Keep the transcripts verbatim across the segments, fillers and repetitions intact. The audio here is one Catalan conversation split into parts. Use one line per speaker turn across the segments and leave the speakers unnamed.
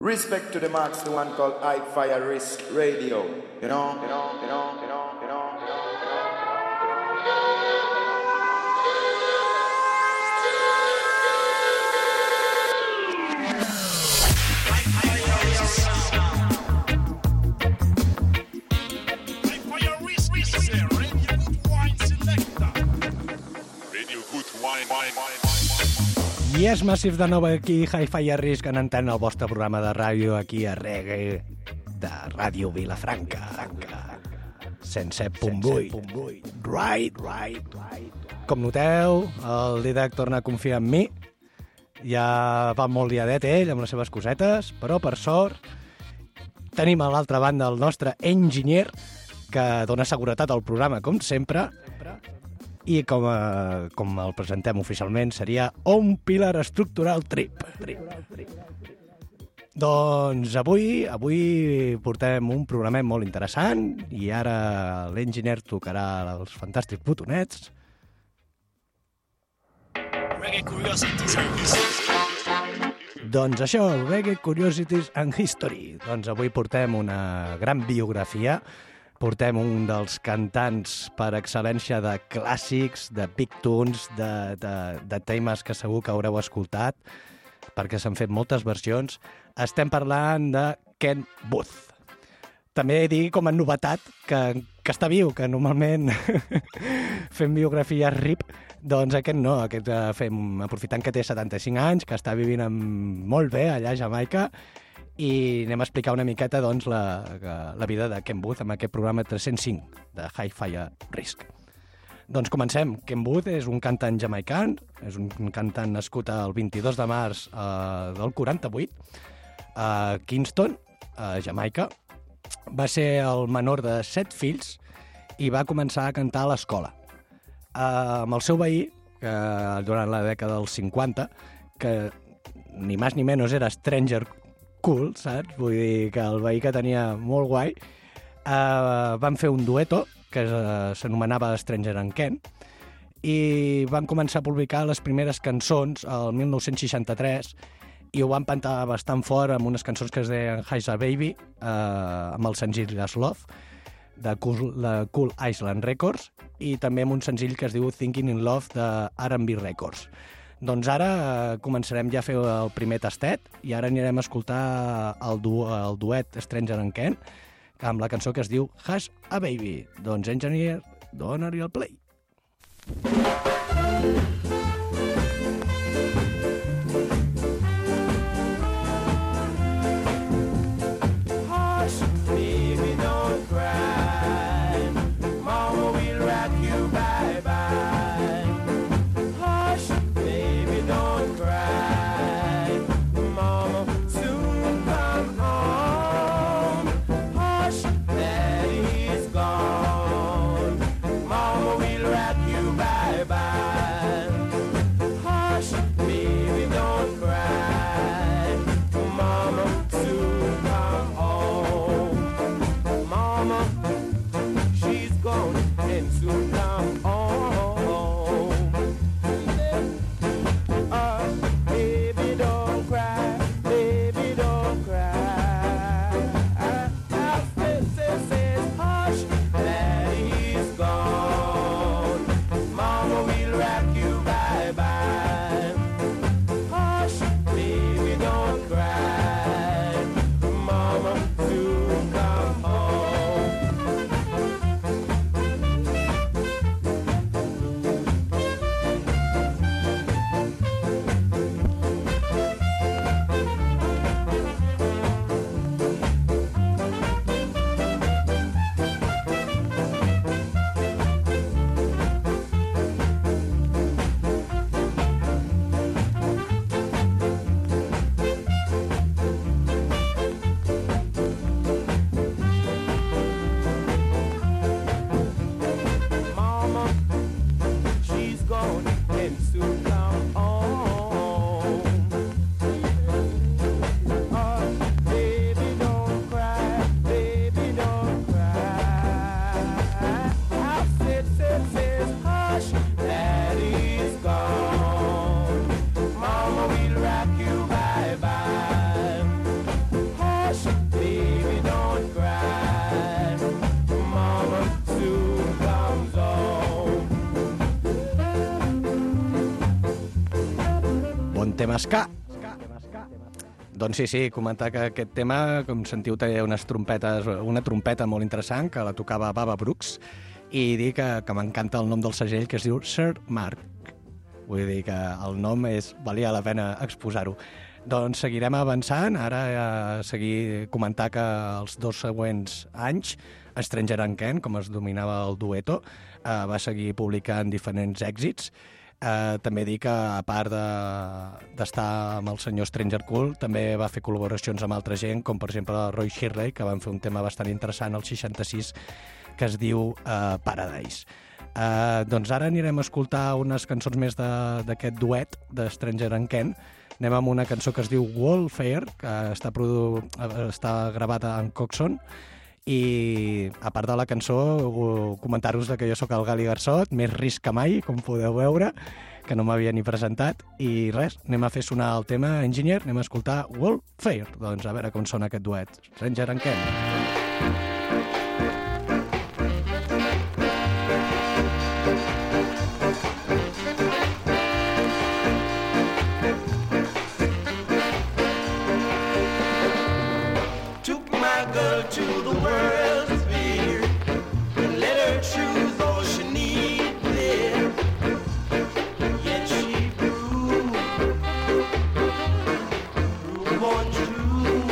Respect to the max, the one called High Fire Risk Radio. You know, you know, you know, you know, you know, you know, you know.
I és Massive de nou aquí, Hi-Fi a Risc, en antena el vostre programa de ràdio aquí a Reggae de Ràdio Vilafranca. cent set punt vuit. Right, right, right. Com noteu, el Didac torna a confiar en mi. Ja va molt liadet ell amb les seves cosetes, però per sort tenim a l'altra banda el nostre enginyer que dona seguretat al programa, com sempre. I com, a, com el presentem oficialment seria un pilar estructural trip. trip. Doncs avui avui portem un programa molt interessant i ara l'enginyer tocarà els fantàstics botonets.
Reggae Curiosities and History.
Doncs això, Reggae Curiosities and History. Doncs avui portem una gran biografia. Portem un dels cantants per excel·lència de clàssics, de big tunes, de, de, de temes que segur que haureu escoltat, perquè s'han fet moltes versions. Estem parlant de Ken Boothe. També he dit com a novetat que, que està viu, que normalment fem biografies R I P, doncs aquest no, aquest fem, aprofitant que té setanta-cinc anys, que està vivint amb, molt bé allà a Jamaica, i anem a explicar una miqueta doncs, la, la vida de Ken Boothe amb aquest programa tres-cents cinc de Hi-Fi a Risc. Doncs comencem. Ken Boothe és un cantant jamaican, és un cantant nascut el vint-i-dos de març eh, del quaranta-vuit a Kingston, a Jamaica. Va ser el menor de set fills i va començar a cantar a l'escola. Eh, amb el seu veí, que durant la dècada dels cinquanta, que ni més ni menys era Stranger cool, saps? Vull dir que el veí que tenia molt guai. Uh, van fer un dueto que uh, s'anomenava Stranger and Ken i van començar a publicar les primeres cançons el mil nou-cents seixanta-tres i ho van pentar bastant fort amb unes cançons que es deien Hi's a Baby, uh, amb el senzill Gas Love de Cool, de Cool Island Records i també amb un senzill que es diu Thinking in Love de R and B Records. Doncs ara eh, començarem ja a fer el primer tastet i ara anirem a escoltar el, du el duet Stranger and Ken amb la cançó que es diu Hush a Baby. Doncs, enginyer, dona-li el play.
Bye-bye.
tema ska. Doncs sí, sí, comentar que aquest tema, com sentiu, té unes trompetes, una trompeta molt interessant que la tocava Baba Brooks, i dir que, que m'encanta el nom del segell, que es diu Sir Mark. Vull dir que el nom és, valia la pena exposar-ho. Doncs seguirem avançant, ara a seguir comentar que els dos següents anys Stranger and Ken, com es dominava el dueto, eh, va seguir publicant diferents èxits. Eh, també dir que, a part d'estar de, amb el senyor Stranger Cool, també va fer col·laboracions amb altra gent, com per exemple Roy Shirley, que van fer un tema bastant interessant al seixanta-sis, que es diu uh, Paradise. Uh, doncs ara anirem a escoltar unes cançons més d'aquest duet de Stranger and Ken. Anem amb una cançó que es diu Wallfare, que està, produ... està gravada en Coxon, i a part de la cançó, comentar-vos que jo sóc el Gali Garzot, més risc que mai, com podeu veure, que no m'havia ni presentat, i res, anem a fer sonar el tema Engineer, anem a escoltar Wallfare. Doncs a veure com sona aquest duet. Stranger and Ken.
To the world's fair and let her choose all she needs there. Yet she grew, grew born true.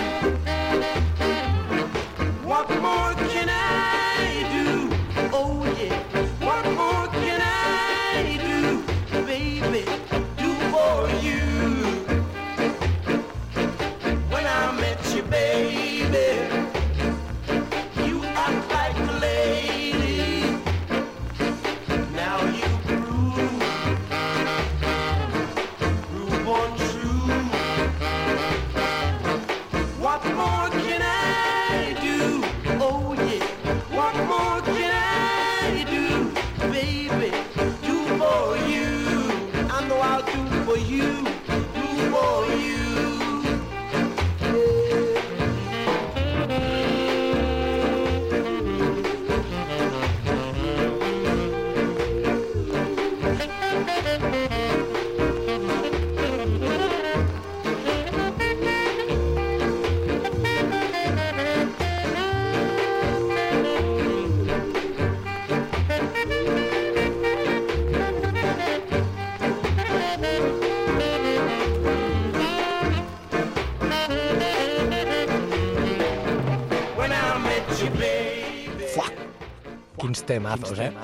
What more can I do? Oh yeah, what more can I do, baby, do for you? When I met you, baby,
Quins temazos, eh?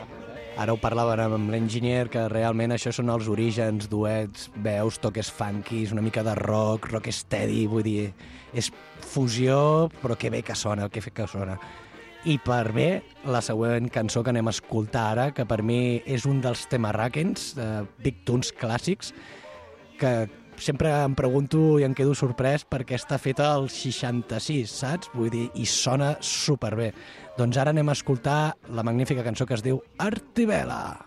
Ara ho parlaven amb l'Engineer, que realment això són els orígens, duets, veus, toques funkies, una mica de rock, rock steady, vull dir, és fusió, però que bé que sona, que bé que sona. I per bé, la següent cançó que anem a escoltar ara, que per mi és un dels temarrakens, de Big Tunes clàssics, que sempre em pregunto i em quedo sorprès perquè està feta al seixanta-sis, saps? Vull dir, i sona superbé. Doncs ara anem a escoltar la magnífica cançó que es diu Artibela.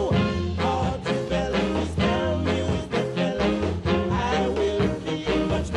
Much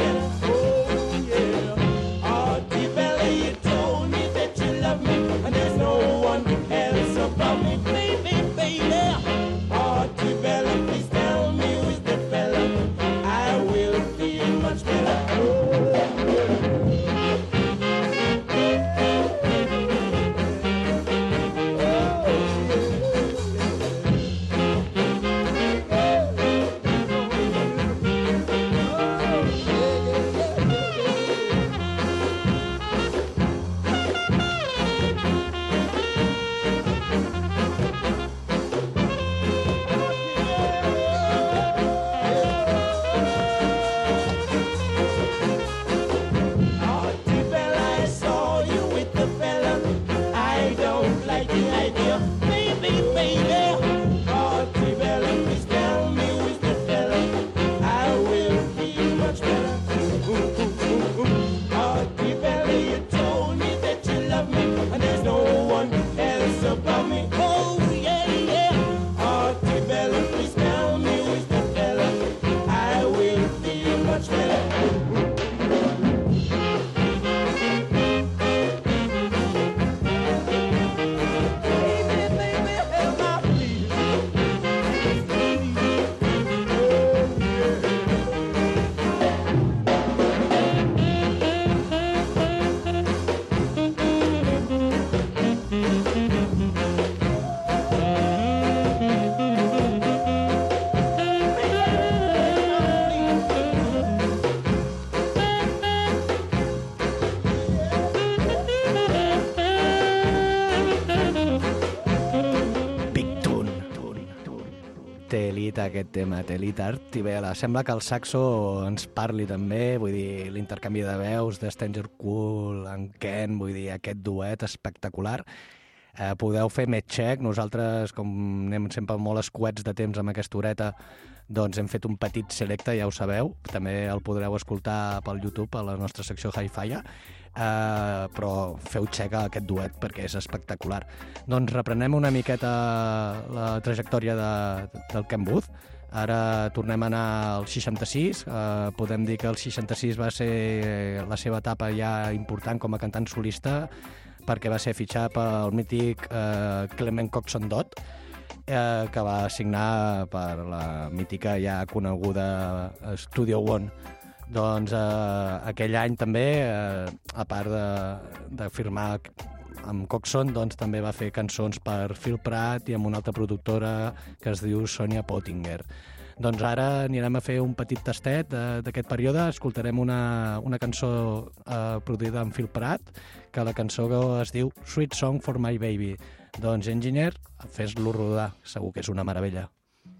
Telita aquest tema, Telita Artivela. Sembla que el saxo ens parli també, vull dir, l'intercanvi de veus de Stranger Cool, en Ken, vull dir, aquest duet espectacular. Eh, podeu fer més check, nosaltres, com anem sempre molt escuets de temps amb aquesta horeta, doncs hem fet un petit selecte, ja ho sabeu, també el podreu escoltar pel YouTube, a la nostra secció Hi-Fi, eh, però feu check a aquest duet perquè és espectacular. Doncs reprenem una miqueta la trajectòria de, del Ken Booth. Ara tornem a anar al seixanta-sis, eh, podem dir que el seixanta-sis va ser la seva etapa ja important com a cantant solista, perquè va ser fitxat pel mític eh, Clement Coxon Dodd, Eh, que va signar per la mítica ja coneguda Studio One. Doncs eh, aquell any també, eh, a part de, de firmar amb Coxon, doncs també va fer cançons per Phil Pratt i amb una altra productora que es diu Sonia Pottinger. Doncs ara anirem a fer un petit tastet d'aquest període, escoltarem una, una cançó eh, produïda amb Phil Pratt, que la cançó es diu Sweet Song for My Baby. Doncs, enginyer, fes-lo rodar, segur que és una meravella.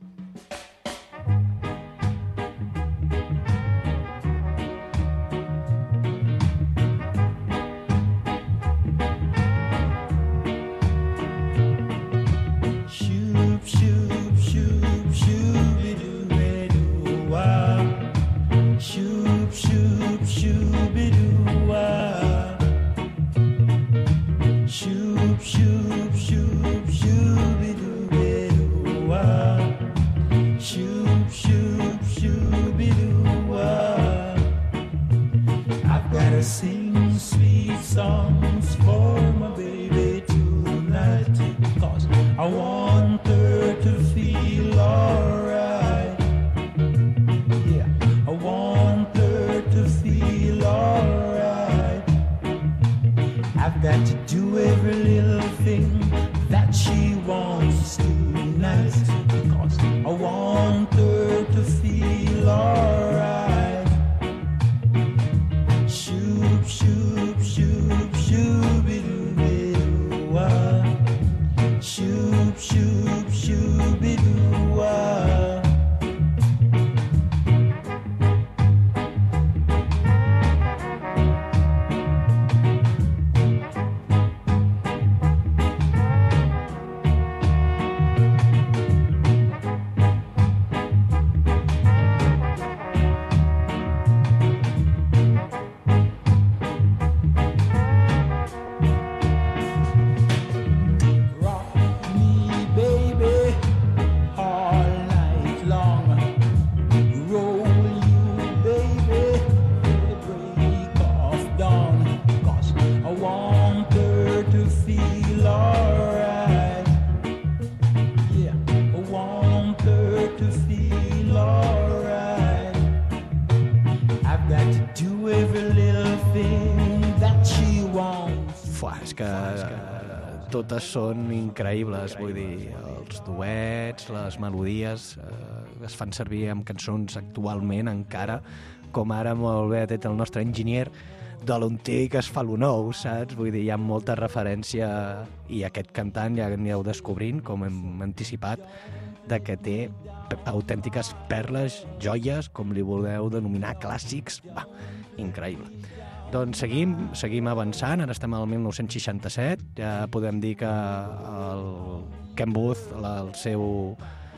Shoop, shoop, shoop, shooby-doo-be-doo-wah. Shoop, shoop, shooby-doo-wah. Shoop, shoop, shoop, shooby-doo-be-doo-wah. Shoop, shoop, shooby-doo-wah. I've gotta sing sweet songs for my baby tonight, 'cause I want her to feel alright. Yeah, I want her to feel alright. I've got to do every little thing that she wants tonight, because I want her to feel alright. Shoop, shoop, shoop, shooby-doo-be-doo-wah. Shoop, shoop, shooby-doo-wah.
Totes són increïbles, vull dir, els duets, les melodies eh, es fan servir amb cançons actualment encara, com ara molt bé ha dit el nostre enginyer, de l'antic es fa lo nou, saps? Vull dir, hi ha molta referència i aquest cantant ja anireu descobrint, com hem anticipat, de que té autèntiques perles, joies, com li voleu denominar, clàssics, va, increïble. Doncs seguim, seguim avançant, ara estem al mil nou-cents seixanta-set, ja podem dir que el Ken Booth, la, el seu,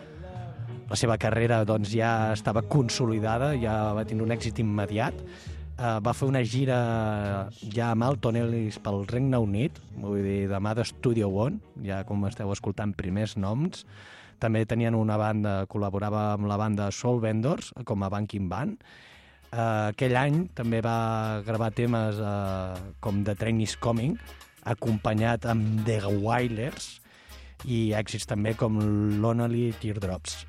la seva carrera doncs, ja estava consolidada, ja va tenir un èxit immediat, uh, va fer una gira ja amb Alton Ellis pel Regne Unit, vull dir, de mà de Studio One, ja com esteu escoltant primers noms, també tenien una banda, col·laborava amb la banda Soul Vendors, com a backing band. Uh, aquell any també va gravar temes uh, com The Train is Coming, acompanyat amb The Wailers, i èxits també com Lonely Teardrops.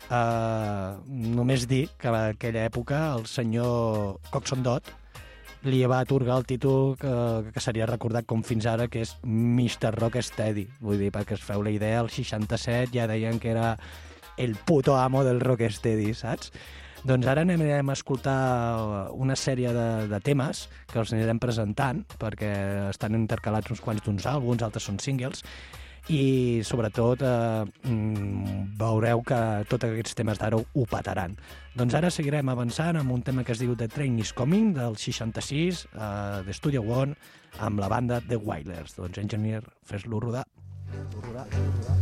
Uh, només dir que en aquella època el senyor Coxon Dodd li va atorgar el títol que, que seria recordat com fins ara, que és mister Rocksteady. Vull dir, perquè es feu la idea, el seixanta-set ja deien que era el puto amo del Rocksteady, saps? Doncs ara anem a escoltar una sèrie de, de temes que els anirem presentant, perquè estan intercalats uns quants d'uns àlbums, altres són singles, i sobretot eh, veureu que tots aquests temes d'ara ho petaran. Doncs ara seguirem avançant amb un tema que es diu The Train is Coming, del seixanta-sis, uh, de Studio One, amb la banda The Wailers. Doncs, Engineer, fes-lo rodar. Fes-lo rodar, fes-lo rodar.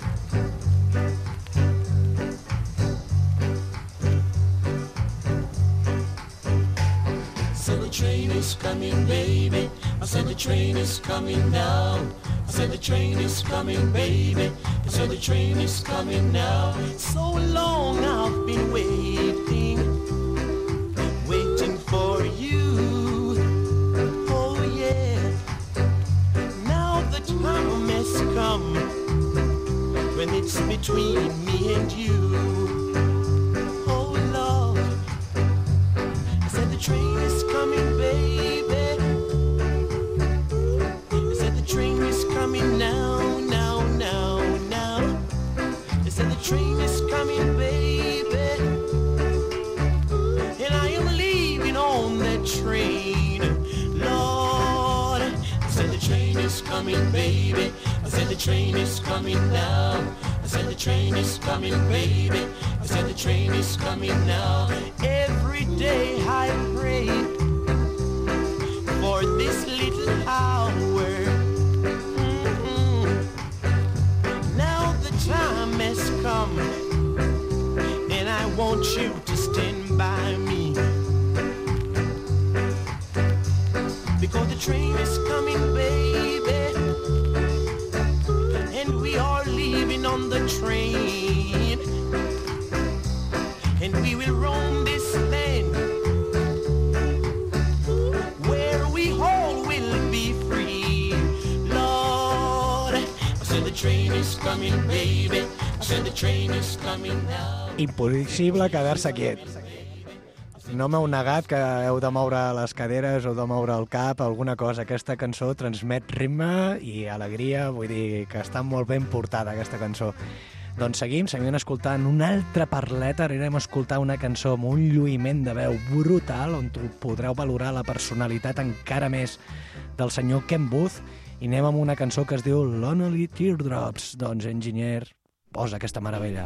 I said the train is coming, baby. I said the train is coming now. I said the train is coming, baby. I said the train is coming now.
So long I've been waiting, waiting for you. Oh yeah, now the time has come when it's between me and you. Oh Lord, I said the train is coming, baby. I said the train is coming now, now, now, now. I said the train is coming, baby. And I am leaving on that train, Lord. I said the train is coming, baby. I said the train is coming now. I said the train is coming, baby. I said the train is coming now. Every day I pray for this little hour. Mm-mm. Now the time has come, and I want you to stand by me, because the train is coming, baby, and we are leaving on the train, and we will roam this land where we all will be free. Lord, I said the train is coming, baby. I said the train is coming now.
Impossible quedar-se quiet. No m'heu negat que heu de moure les caderes o de moure el cap, alguna cosa. Aquesta cançó transmet ritme i alegria, vull dir que està molt ben portada aquesta cançó. Doncs seguim, seguim escoltant una altra parleta, anirem a escoltar una cançó amb un lluïment de veu brutal, on podreu valorar la personalitat encara més del senyor Ken Boothe, i anem amb una cançó que es diu Lonely Teardrops. Doncs, Enginyer, posa aquesta meravella.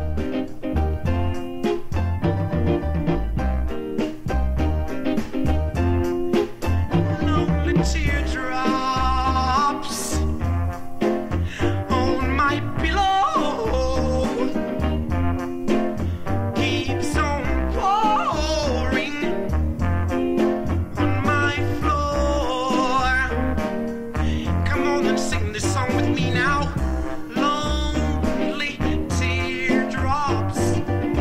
Teardrops on my pillow keeps on pouring on my floor. Come on and sing this song with me now. Lonely teardrops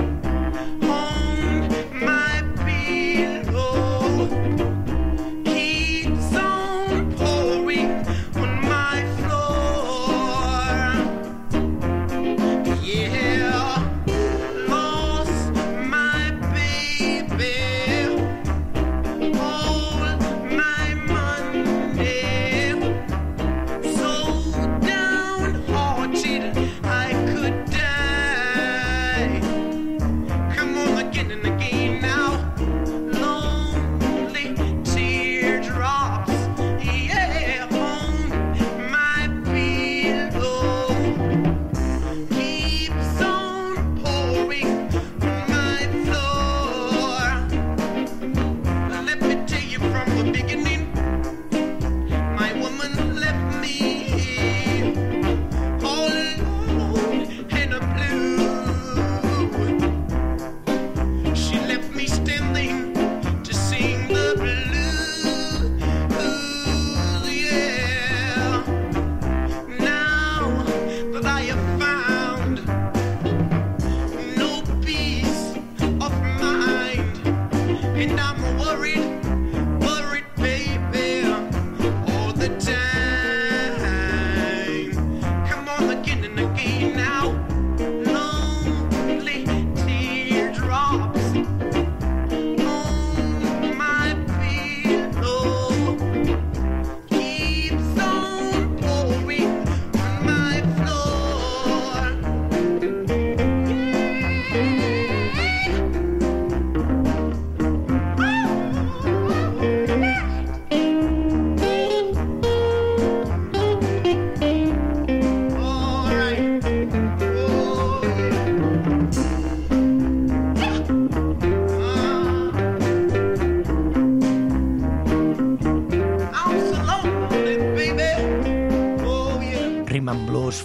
on my pillow keeps on pouring on my floor. Yeah, lost my baby, all my money, so downhearted I could die. Come on again and again now. Lonely teardrops, yeah, on my pillow keeps on pouring on my floor. Let me tell you from the beginning, my woman left me all alone and blue. She left me standing to sing the blues, yeah. Now that I have found no peace of mind, and I'm worried, worried, baby, all the time. Come on again and again now. Lonely teardrops on my pillow keeps on pouring on my floor.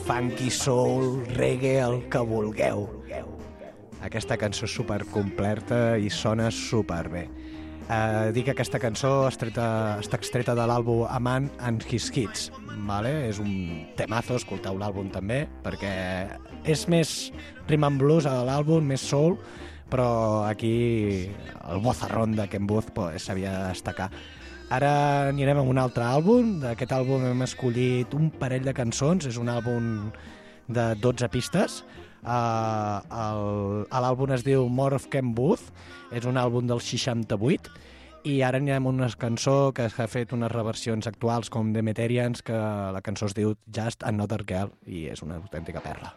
funky, soul, reggae, el que vulgueu. Aquesta cançó és supercompleta i sona superbé. Eh, dic que aquesta cançó estreta, està extreta de l'àlbum A Man and His Kids. Vale? És un temazo, escolteu l'àlbum també, perquè és més rhythm and blues a l'àlbum, més soul, però aquí el vozarrón de Ken Boothe pues, s'havia de destacar. Ara anirem a un altre àlbum. D'aquest àlbum hem escollit un parell de cançons. És un àlbum de dotze pistes. Uh, l'àlbum es diu More of Ken Boothe. És un àlbum del seixanta-vuit. I ara anirem a una cançó que ha fet unes reversions actuals com The Materians, que la cançó es diu Just Another Girl i és una autèntica perla.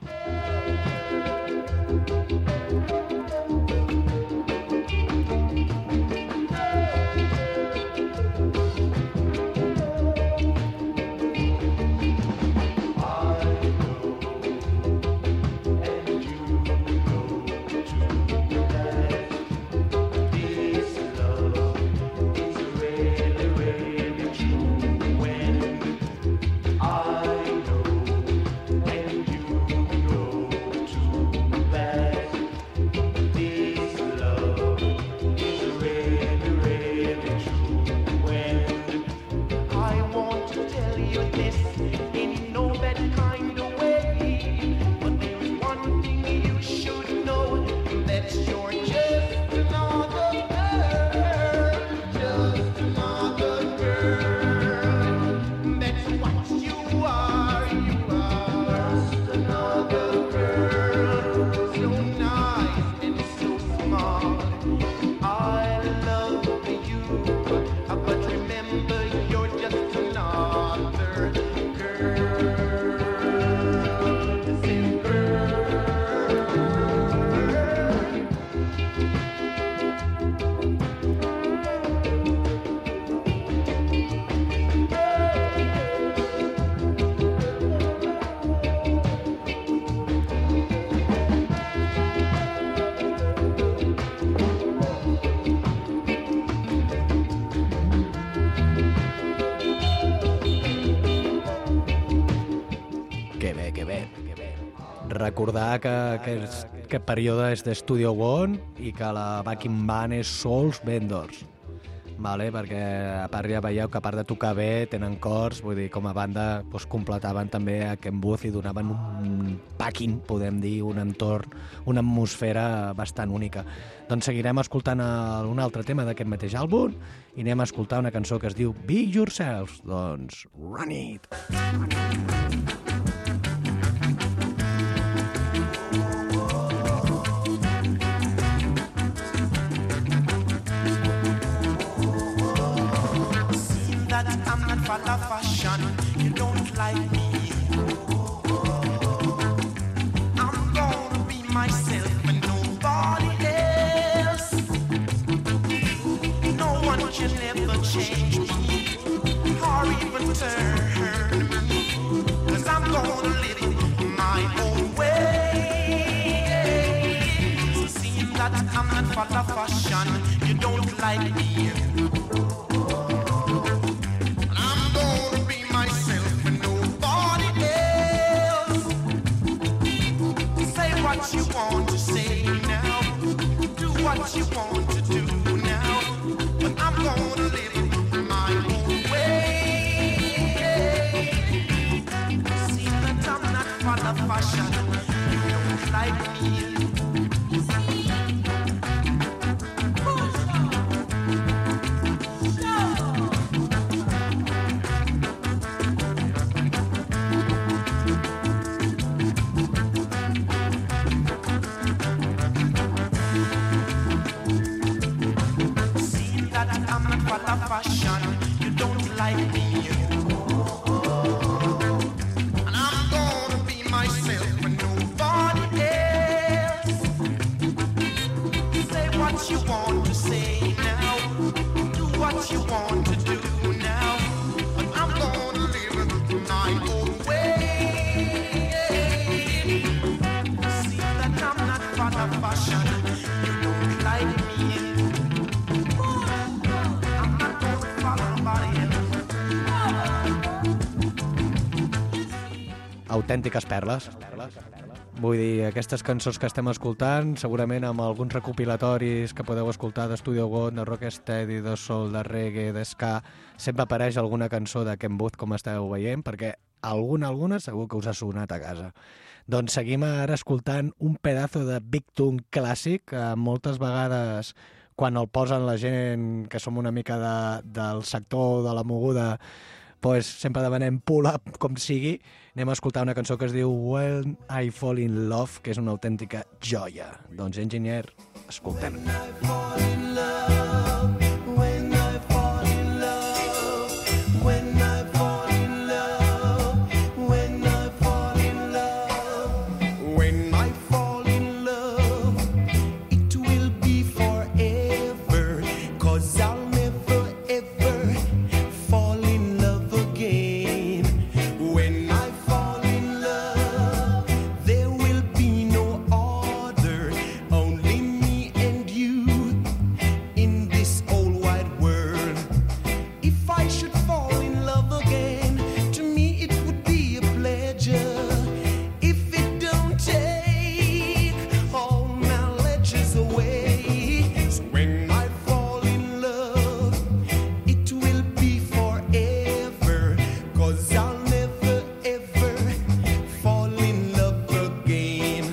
Recordar que aquest, aquest període és d'Studio One i que la backing band és Souls Vendors, vale? Perquè a part ja veieu que a part de tocar bé tenen cors, vull dir, com a banda doncs, completaven també a Ken Boothe i donaven un backing, podem dir, un entorn, una atmosfera bastant única. Doncs seguirem escoltant un altre tema d'aquest mateix àlbum i anem a escoltar una cançó que es diu Be Yourselves, doncs Run It!
For the fashion, you don't like me. I'm gonna be myself and nobody else. No one can ever change me or even turn me, 'cause I'm gonna live it my own way. So seeing that I'm not for the fashion, you don't like me. What you want to say now, do what you want to do now, but I'm gonna live it my own way. See that I'm not for the fashion, you don't like me. Fashion, you don't like me, and I'm gonna be myself and nobody else.
autèntiques perles. Vull dir, aquestes cançons que estem escoltant, segurament amb alguns recopilatoris que podeu escoltar d'Studio God, de Rocksteady, de soul, de reggae, de ska, sempre apareix alguna cançó de Ken Booth, com esteu veient, perquè alguna, alguna segur que us ha sonat a casa. Doncs seguim ara escoltant un pedazo de Big Tune clàssic, que moltes vegades, quan el posen la gent que som una mica de, del sector de la moguda, pues sempre demanem pull up com sigui. Anem a escoltar una cançó que es diu When I Fall in Love, que és una autèntica joia. Doncs, Enginyer, escoltem.
When I fall in love, when I fall in love, when I fall in love, when I fall in love, when I fall in love, it will be forever, 'cause I'll never ever fall in love again. When I fall in love, there will be no other, only me and you in this whole wide world. If I should fall in love again, to me it would be a pleasure. If it don't take all knowledges away, so when I fall in love, it will be forever, 'cause I'll never ever fall in love again.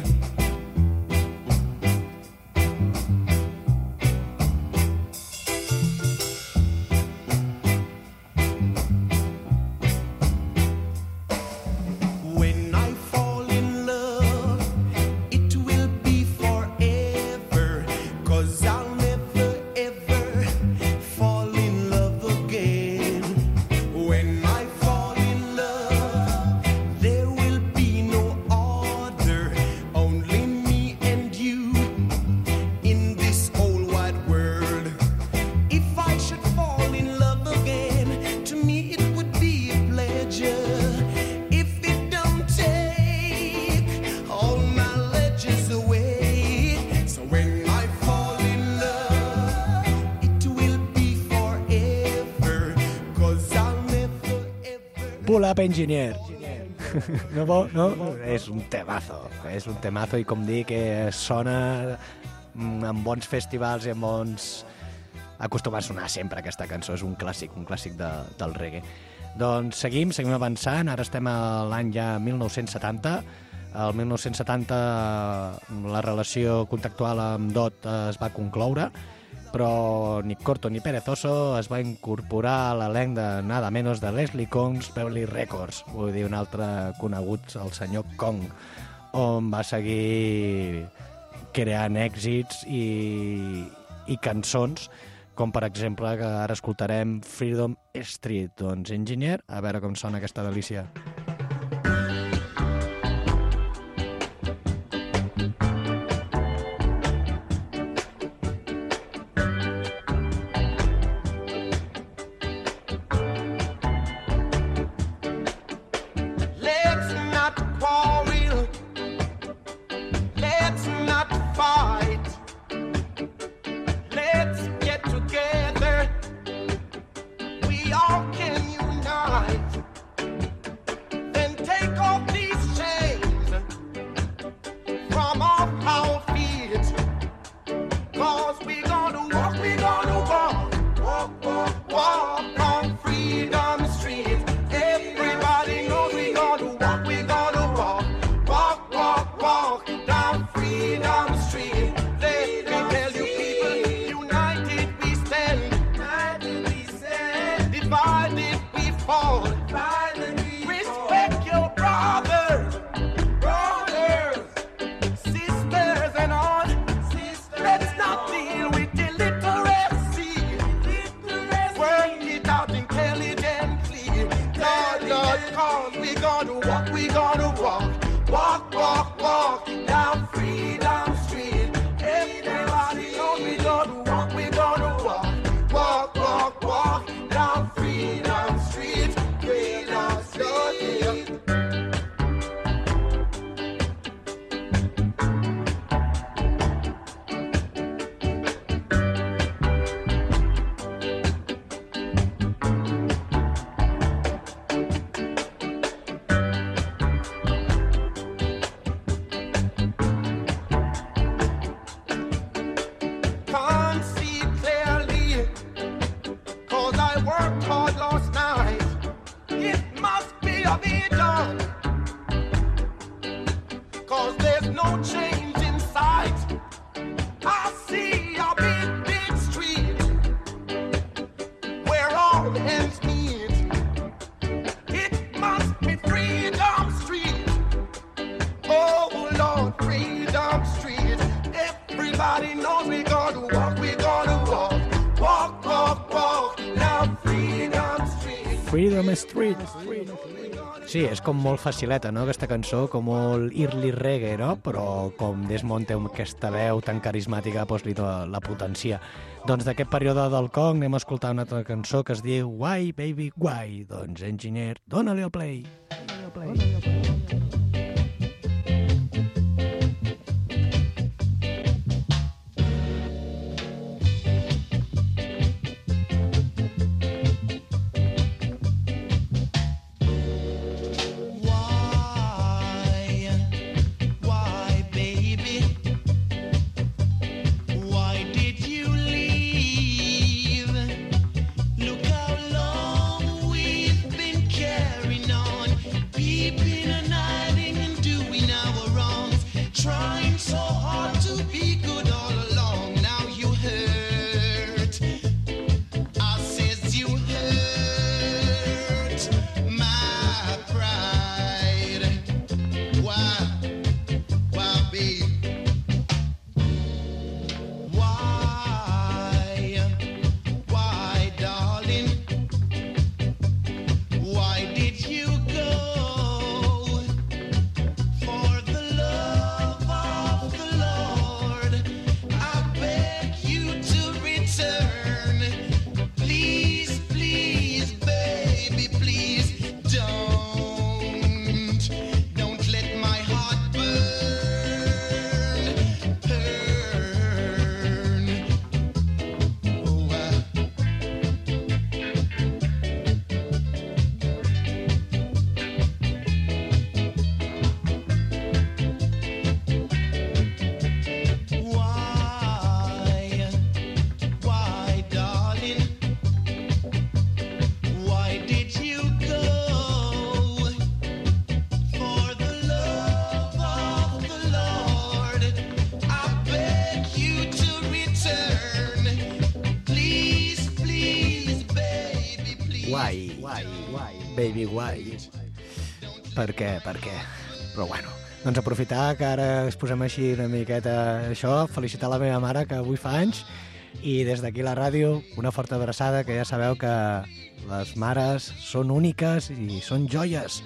When I fall in love, it will be forever, 'cause I'll never ever fall in love again. When I fall in love, there will be no other, only me and you in this whole wide world. If I should fall in love again, to me it would be a pleasure. If it don't take all knowledges away, so when I fall in love, it will be forever, 'cause I'll never ever.
Pull up, Enginyer. No, bo, no? És un temazo, és un temazo i com dic, que sona mm, en bons festivals i en bons... Acostuma a sonar sempre aquesta cançó, és un clàssic, un clàssic de, del reggae. Doncs seguim, seguim avançant, ara estem a l'any ja mil nou-cents setanta. El mil nou-cents setanta la relació contractual amb D O T es va concloure, però ni Corto ni Perezoso es va incorporar a l'elenc de nada menos de Leslie Kong's Beverly Records, vull dir un altre conegut, el senyor Kong, on va seguir creant èxits i, i cançons, com per exemple que ara escoltarem Freedom Street. Doncs, Enginyer, a veure com sona aquesta delícia.
Let's not quarrel, let's not fight, let's get together, we all can unite.
'cause there's no change in sight. I see a big, big street where all hands meet. It must be Freedom Street. Oh Lord, Freedom Street. Everybody knows we're gonna walk, we're gonna walk. Walk, walk, walk. Now Freedom Street.
Freedom Street. Sí, és com molt facileta, no?, aquesta cançó, com molt early reggae, no?, però com Desmond té aquesta veu tan carismàtica, doncs li dona la potencia. Doncs d'aquest període del Kong anem a escoltar una altra cançó que es diu Why, Baby, Why? Doncs, Enginyer, dóna-li el play. Dóna-li el play. Dóna-li el play. Baby, why? Per què? Per què? Però bueno, doncs aprofitar que ara es posem així una miqueta això, felicitar la meva mare que avui fa anys i des d'aquí la ràdio una forta abraçada, que ja sabeu que les mares són úniques i són joies.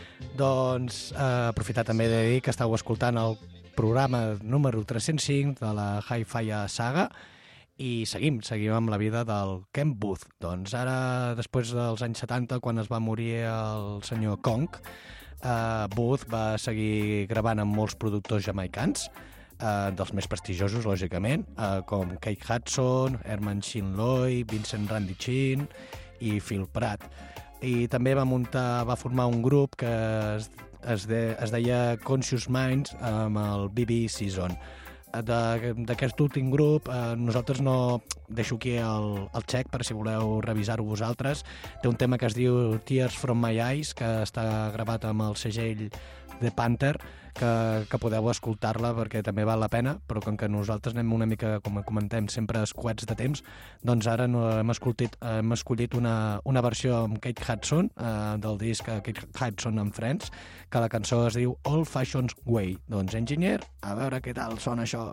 Doncs eh, aprofitar també de dir que estàu escoltant el programa número tres-cents cinc de la Hi-Fi Saga. I seguim, seguim amb la vida del Ken Boothe. Doncs ara, després dels anys setanta, quan es va morir el senyor Kong, eh, Boothe va seguir gravant amb molts productors jamaicans, eh, dels més prestigiosos, lògicament, eh, com Keith Hudson, Herman Chin Loy, Vincent Randy Chin i Phil Pratt. I també va muntar, va formar un grup que es, es, de, es deia Conscious Minds amb el B B Season. D'aquest últim grup, eh, nosaltres no... Deixo aquí el, el check per si voleu revisar-ho vosaltres. Té un tema que es diu Tears from My Eyes, que està gravat amb el segell de Panther, que, que podeu escoltar-la perquè també val la pena, però com que nosaltres anem una mica, com comentem, sempre escuets de temps, doncs ara no hem, escoltit, hem escollit una, una versió amb Kate Hudson, eh, del disc Kate Hudson and Friends, que la cançó es diu Old Fashioned Way. Doncs, Enginyer, a veure què tal sona això.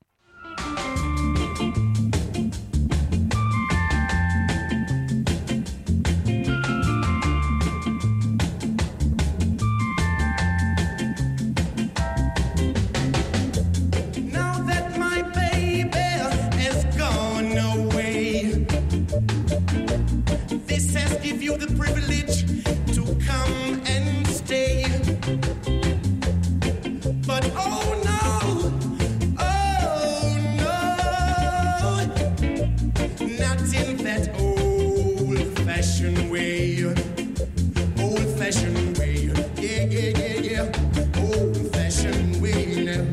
This has given you the privilege to come and stay. But oh no, oh no, not in that old-fashioned way. Old-fashioned way, yeah, yeah, yeah, yeah. Old-fashioned way now.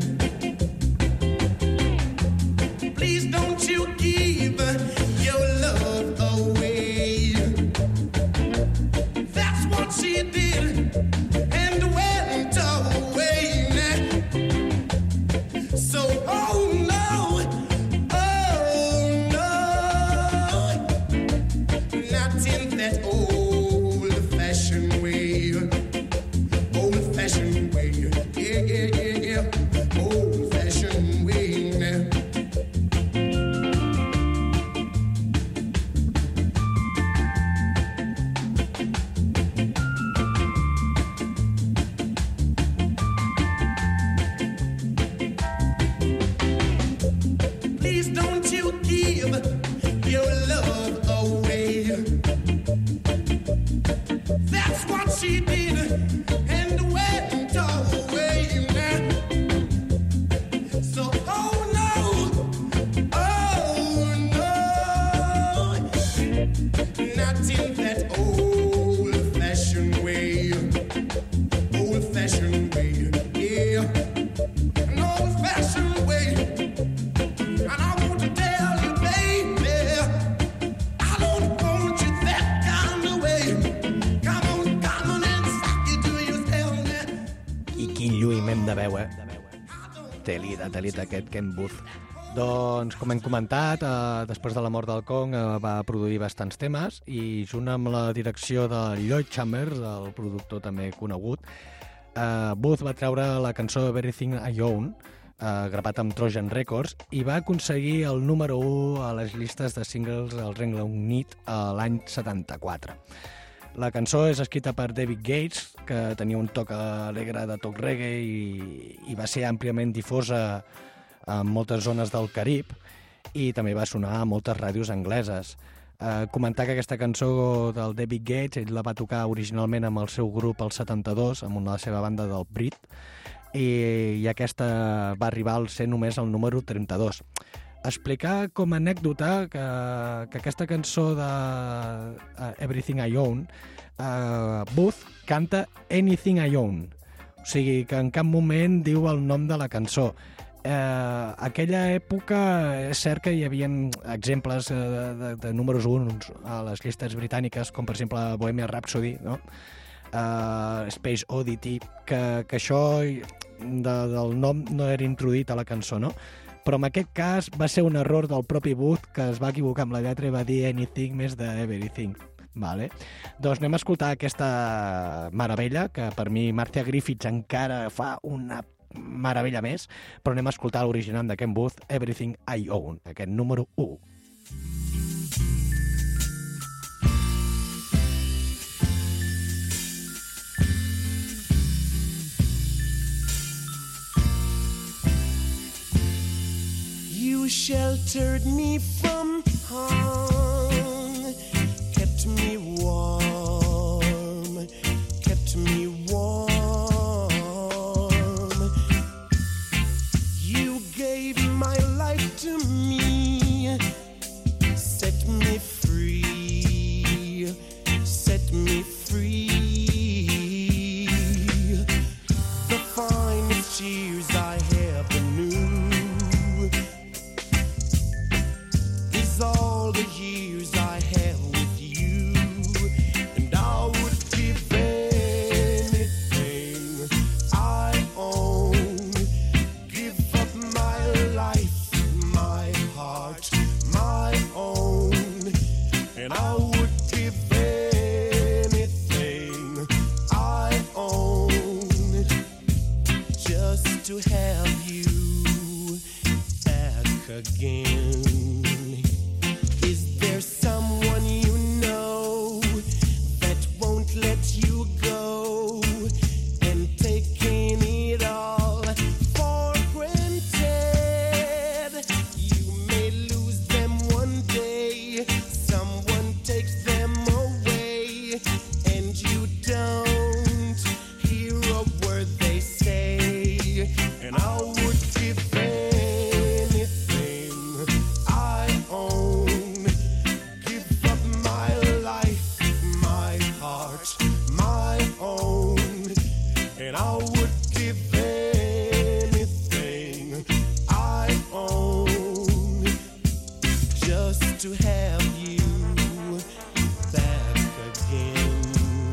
Please don't you give your love away. That's what she did and went away. old-fashioned way now. Please don't you give your love away. That's what she did and went away now. So oh no, oh no, not in that old-fashioned way, old-fashioned way, yeah, an old-fashioned way. And I want to tell you, baby, I don't want you that kind of way. Come on, come on and suck it to yourself now.
I quin lluïment de veu, eh? Telita, telita, aquest Ken Booth. Doncs, com hem comentat, eh, després de la mort del Kong eh, va produir bastants temes i junt amb la direcció de Lloyd Chambers, el productor també conegut, eh, Booth va treure la cançó Everything I Own, eh, gravat amb Trojan Records, i va aconseguir el número u a les llistes de singles al Regne Unit a l'any setanta-quatre. La cançó és escrita per David Gates, que tenia un toc alegre de toc reggae i, i va ser àmpliament difosa en moltes zones del Carib i també va sonar a moltes ràdios angleses. Eh, comentar que aquesta cançó del David Gates ell la va tocar originalment amb el seu grup al setanta-dos, amb una de la seva banda del Brit, i, i aquesta va arribar al ser només el número trenta-dos. Explicar com a anècdota que, que aquesta cançó de uh, Everything I Own, uh, Booth canta Anything I Own, o sigui que en cap moment diu el nom de la cançó. Uh, aquella època és cert que hi havia exemples uh, de, de, de números uns a les llistes britàniques, com per exemple Bohemian Rhapsody, no? uh, Space Oddity, que, que això de, del nom no era introduït a la cançó, no? Però en aquest cas va ser un error del propi Booth, que es va equivocar amb la lletra i va dir anything més de everything. Vale. Doncs anem a escoltar aquesta meravella, que per mi Marcia Griffiths encara fa una meravella més, però anem a escoltar l'original de Ken Booth, Everything I Own, aquest número u.
You sheltered me from harm, kept me warm, kept me warm. You gave my life to me, set me free, set me free. The finest years I ever knew, all the years I had with you, and I would give anything I own, give up my life, my heart, my own, and I would give anything I own just to have you back again. Someone you know that won't let you go, and taking it all for granted. You may lose them one day, someone takes them away, and you don't hear a word they say. And I would give anything I own, and I would give anything I own just to have you back again,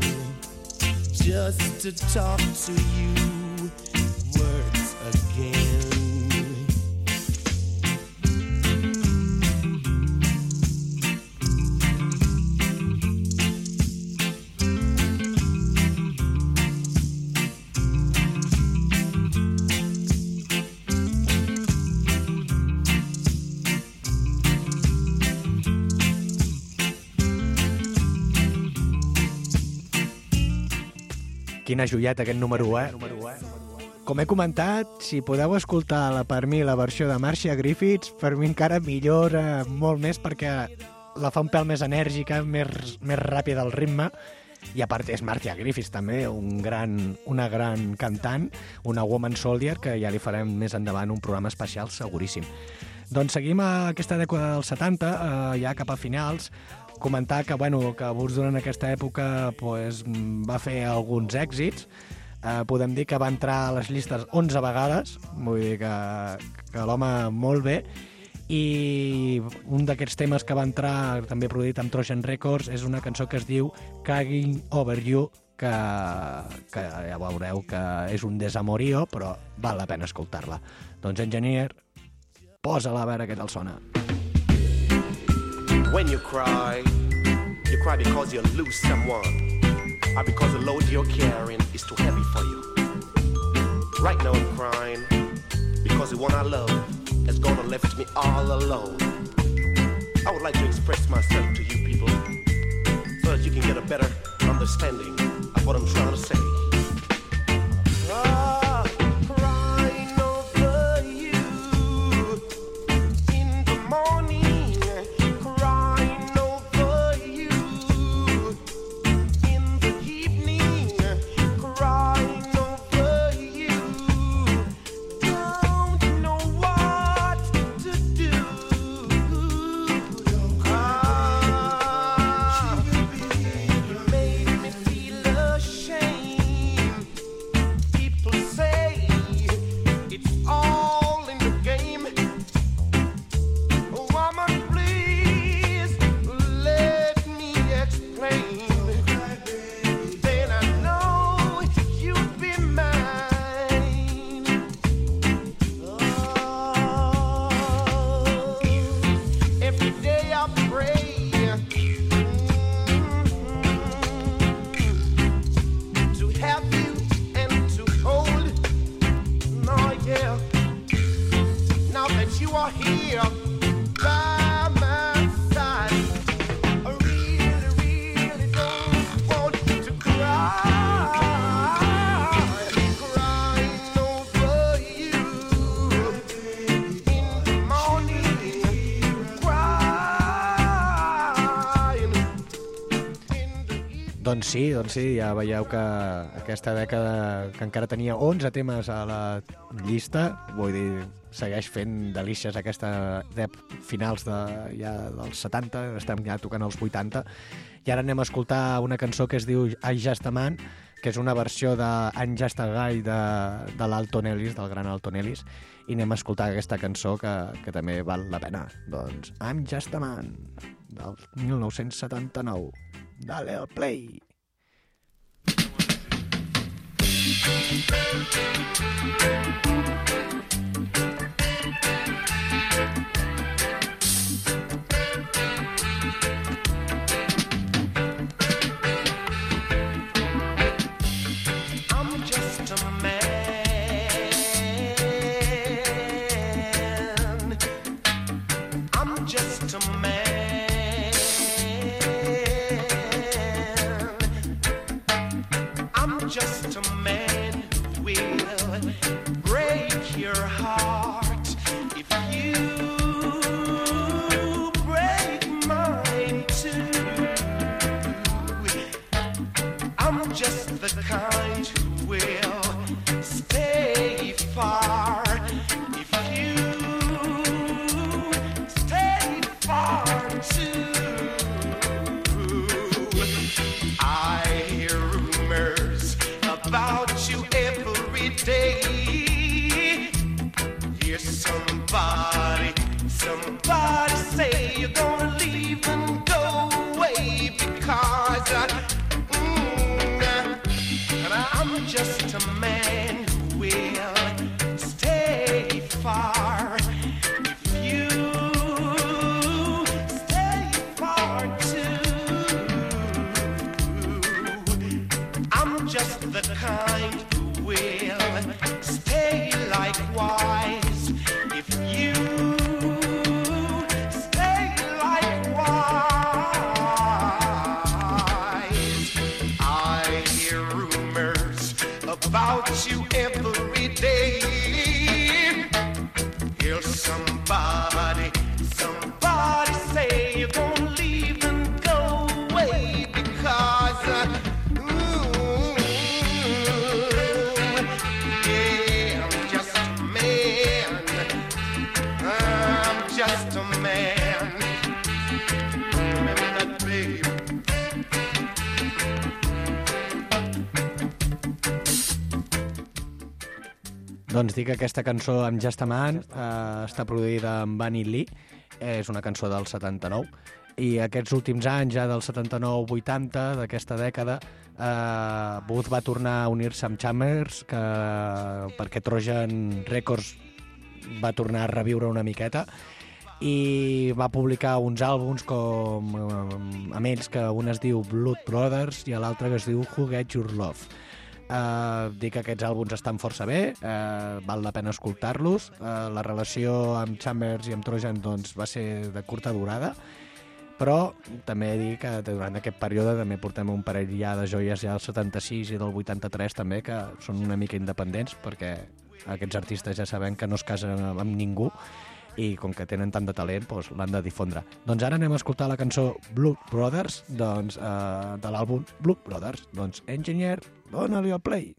just to talk to you words again.
quina joieta aquest número u, eh? Com he comentat, si podeu escoltar la, per mi la versió de Marcia Griffiths, per mi encara millora molt més perquè la fa un pèl més enèrgica, més, més ràpida al ritme, i a part és Marcia Griffiths també, un gran, una gran cantant, una woman soldier, que ja li farem més endavant un programa especial seguríssim. Doncs seguim a aquesta dècada dels setanta, eh, ja cap a finals, comentar que, bueno, que Burs durant aquesta època pues, va fer alguns èxits. Eh, podem dir que va entrar a les llistes onze vegades, vull dir que, que l'home molt bé, i un d'aquests temes que va entrar, també produït amb Trojan Records, és una cançó que es diu Cagging Over You, que, que ja veureu que és un desamorío, però val la pena escoltar-la. Doncs, Engineer, posa-la a veure què tal sona.
When you cry, you cry because you lose someone, or because the load you're carrying is too heavy for you. Right now I'm crying because the one I love has gone and left me all alone. I would like to express myself to you people so that you can get a better understanding of what I'm trying to say. Ah, crying over you in the morning, crying over you in the evening, crying over you. Don't know what to do. Ah, you made me feel ashamed. People say it's all in the game. Woman, please let me explain. Then I know you'll be mine. Oh, every day I pray to have you and to hold. No, yeah. Now that you are here by my side, I really, really don't want to cry. Crying over you in the morning, crying in the evening.
Doncs sí, doncs sí, ja veieu que aquesta dècada que encara tenia onze temes a la llista, vull dir, segueix fent delícies aquesta de finals de, ja dels setanta, estem ja tocant els vuitanta, i ara anem a escoltar una cançó que es diu I'm Just a Man, que és una versió de I'm Just a Guy de, de l'Alton Ellis, del gran Alton Ellis, i anem a escoltar aquesta cançó que, que també val la pena. Doncs I'm Just a Man, del mil nou-cents setanta-nou. Dale al play!
I'm just a man. I'm just a man. I'm just a man who will break your heart if you break mine too. I'm just the kind who will stay far if you stay far too. I hear rumors about you every day. Hear somebody, somebody say you're gonna leave and go away because I, mm, and I'm just a man who will stay
Doncs dic que aquesta cançó amb Just a Man eh, està produïda amb Bunny Lee, és una cançó del setanta-nou, i aquests últims anys, ja del setanta-nou vuitanta, d'aquesta dècada, eh, Booth va tornar a unir-se amb Chambers, que, perquè Trojan Records va tornar a reviure una miqueta, i va publicar uns àlbums com, amb ells, que un es diu Blood Brothers i l'altre que es diu Who Get Your Love. Uh, dic que aquests àlbums estan força bé, uh, val la pena escoltar-los. Uh, la relació amb Chambers i amb Trojan doncs, va ser de curta durada, però també dic que durant aquest període també portem un parell ja de joies ja del setanta-sis i del vuitanta-tres també, que són una mica independents, perquè aquests artistes ja sabem que no es casen amb ningú i com que tenen tant de talent doncs l'han de difondre. Doncs ara anem a escoltar la cançó Blood Brothers, doncs, uh, de l'àlbum Blood Brothers. Doncs Engineer, dona-li el play.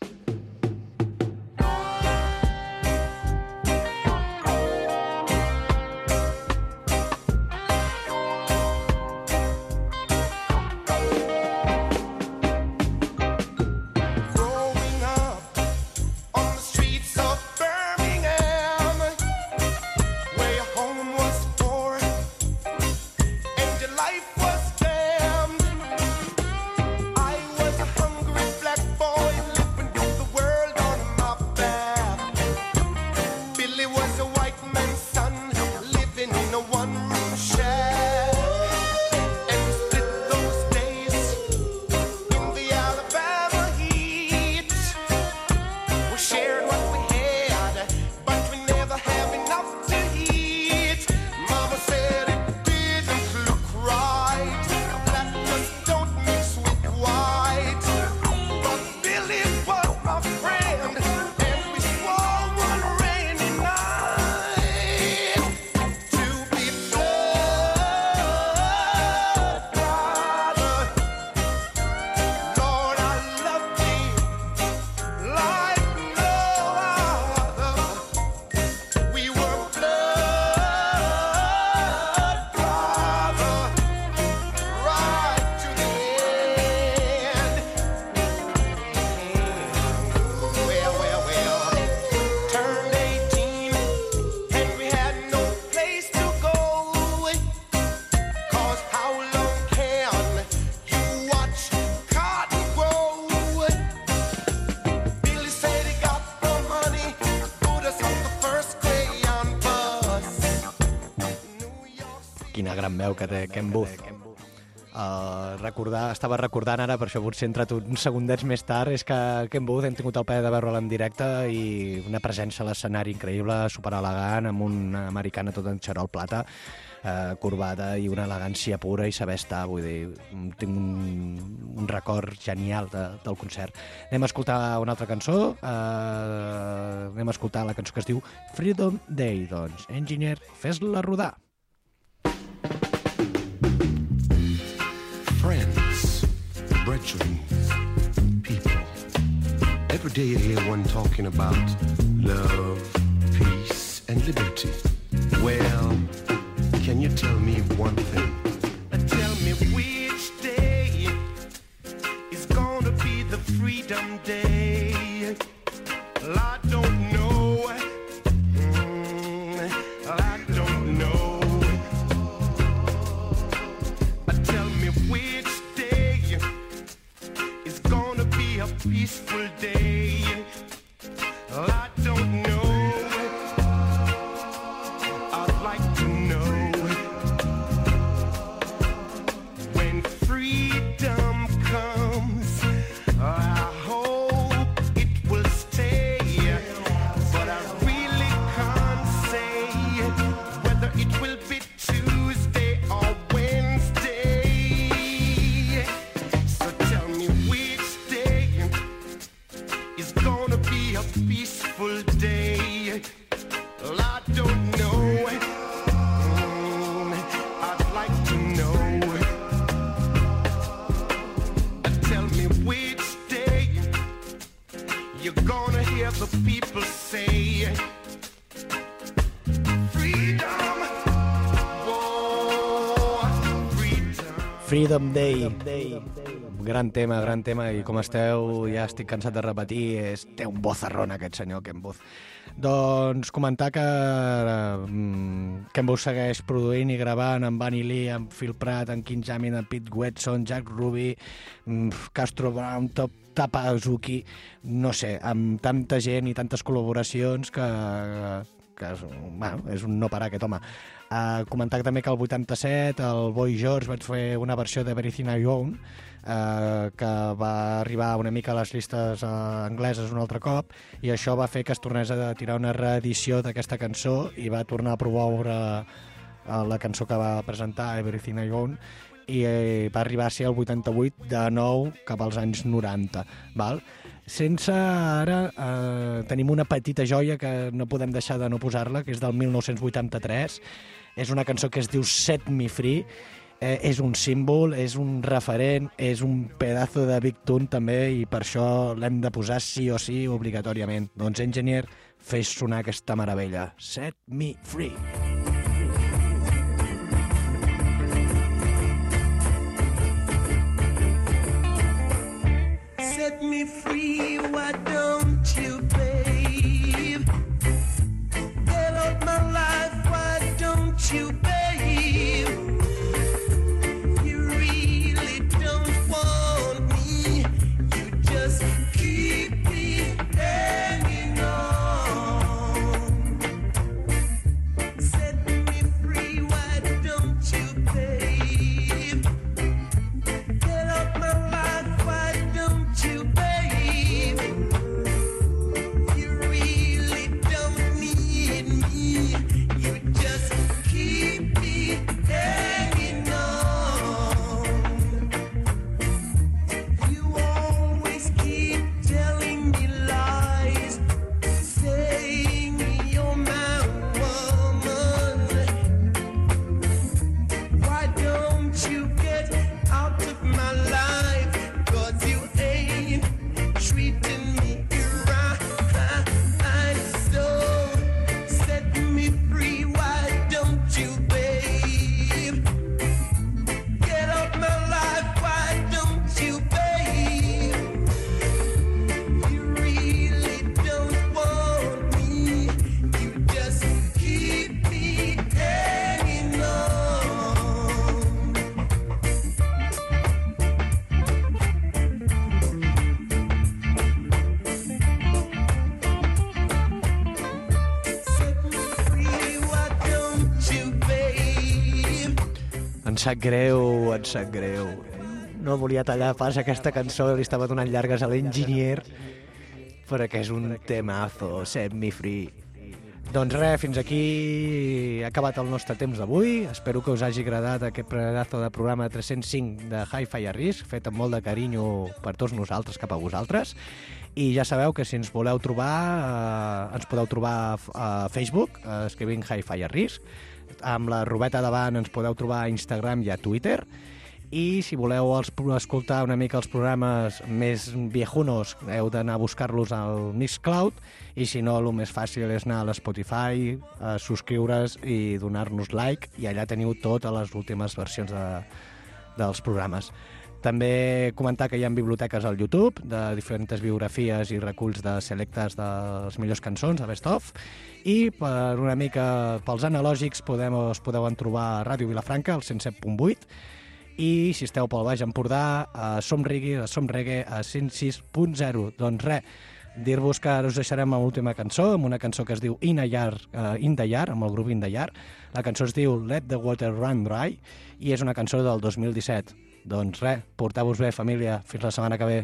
Quina gran veu que té Ken Booth. Uh, recordar, estava recordant ara, per això potser he entrat uns segundets més tard, és que Ken Booth hem tingut el plaer de veure'l en directe i una presència a l'escenari increïble, superelegant, amb una americana tot en xarol plata, uh, corbata i una elegància pura i saber estar, vull dir, tinc un, un record genial de, del concert. Anem a escoltar una altra cançó, uh, anem a escoltar la cançó que es diu Freedom Day, doncs, Engineer, fes-la rodar.
Friends, brethren, people. Every day you hear one talking about love, peace, and liberty. Well, can you tell me one thing?
Tell me which day is gonna be the freedom day. Well, I don't know. Mm, I don't know. Peaceful day. Well, I don't know. I'd like to know when freedom comes. I hope it will stay, but I really can't say whether it will be Tuesday or Wednesday. So tell me which it's gonna be a peaceful day. Well, I don't know. Mm, I'd like to know. Tell me which day you're gonna hear the people say freedom. Whoa, freedom.
Freedom Day. gran tema, gran tema, i com esteu, ja estic cansat de repetir, és, té un vozarrón aquest senyor, Ken Boothe. Doncs comentar que mm, Ken Boothe segueix produint i gravant amb Bunny Lee, amb Phil Pratt, amb King Jamin, amb Pete Wetson, Jack Ruby, mm, Castro Brown, Top Tapa Azuki, no sé, amb tanta gent i tantes col·laboracions que, que és, bueno, és un no parar aquest home. Uh, comentar també que el vuitanta-set el Boy George va fer una versió de Everything I Own, uh, que va arribar una mica a les llistes uh, angleses un altre cop, i això va fer que es tornés a tirar una reedició d'aquesta cançó i va tornar a promoure uh, la cançó que va presentar, Everything I Own, i eh, va arribar a ser el vuitanta-vuit de nou cap als anys noranta, val? Sense ara eh, tenim una petita joia que no podem deixar de no posar-la, que és del mil nou-cents vuitanta-tres. És una cançó que es diu Set Me Free, eh, és un símbol, és un referent, és un pedazo de big tune també, i per això l'hem de posar sí o sí obligatòriament. Doncs Engineer, fes sonar aquesta meravella. Set Me Free.
Set me free, why don't you, babe? Get out my life, why don't you, babe? You really don't want me, you just keep me hanging on. Set me free, why don't you, babe? Get out my life, why don't you, babe? You really don't need me, you just keep me hanging on. You always keep telling me lies, saying you're my woman. Why don't you get out of my life? 'Cause you ain't treating me right. So set me free, why don't you, babe? Get out my life, why don't you, babe? You really don't want me, you just keep me hanging on. Set me free, why don't you, babe?
Em sap greu, em sap greu. No volia tallar pas aquesta cançó, li estava donant llargues a l'Engineer, perquè és un temazo, Set Me Free. Doncs res, fins aquí ha acabat el nostre temps d'avui. Espero que us hagi agradat aquest pedazo de programa tres-cents cinc de Hi-Fi a Risc, fet amb molt de carinyo per tots nosaltres cap a vosaltres. I ja sabeu que si ens voleu trobar, eh, ens podeu trobar a Facebook, eh, escrivint Hi-Fi a Risc. Amb la robeta davant ens podeu trobar a Instagram i a Twitter. I si voleu els, escoltar una mica els programes més viejunos, heu d'anar a buscar-los al Mixcloud, i si no, el més fàcil és anar a l'Spotify, a subscriure's i donar-nos like, i allà teniu totes les últimes versions de, dels programes. També comentar que hi ha biblioteques al YouTube de diferents biografies i reculls de selectes de les millors cançons, de Best Of, i per una mica pels analògics podem, us podeu trobar a Ràdio Vilafranca, al cent set punt vuit, i si esteu pel Baix Empordà, a Som Reggae, a Som Reggae, a cent sis punt zero. Doncs res, dir-vos que us deixarem amb l'última cançó, amb una cançó que es diu In a Yar, uh, In the Yar, amb el grup In the Yar. La cançó es diu Let the Water Run Dry, i és una cançó del dos mil disset. Doncs res, porteu-vos bé, família. Fins la setmana que ve.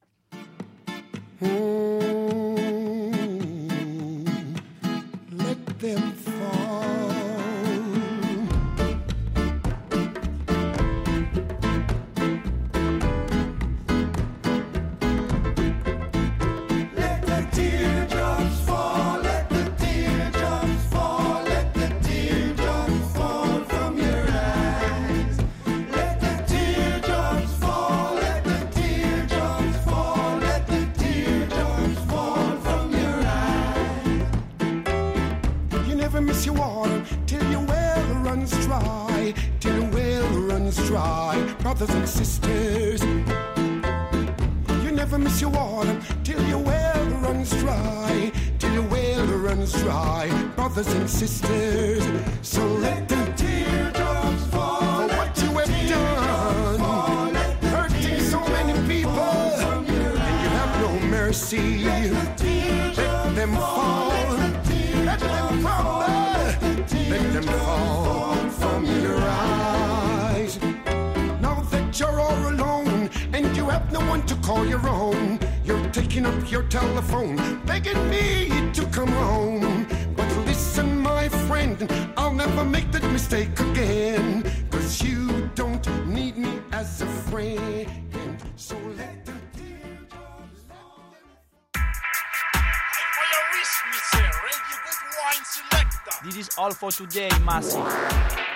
Mm, let them fall. Let the teardrops fall, let the teardrops fall, let the teardrops fall from your eyes. Let the teardrops fall, let the teardrops fall, let the teardrops fall from your eyes. You never miss your water till your well runs dry, till your well runs dry. Brothers and sisters,
never miss your water till your well runs dry, till your well runs dry, brothers and sisters. So let the teardrops fall for what you have done, hurting so many people, and you have no mercy. Let them fall, let them fall, let them fall from your eyes. Now that you're all alone and you have no one to call your own, you're taking up your telephone, begging me to come home. But listen, my friend, I'll never make that mistake again, 'cause you don't need me as a friend. So let the teardrops
Fire Risk, Mister Radio Good Wine Selector.
This is all for today, Massive.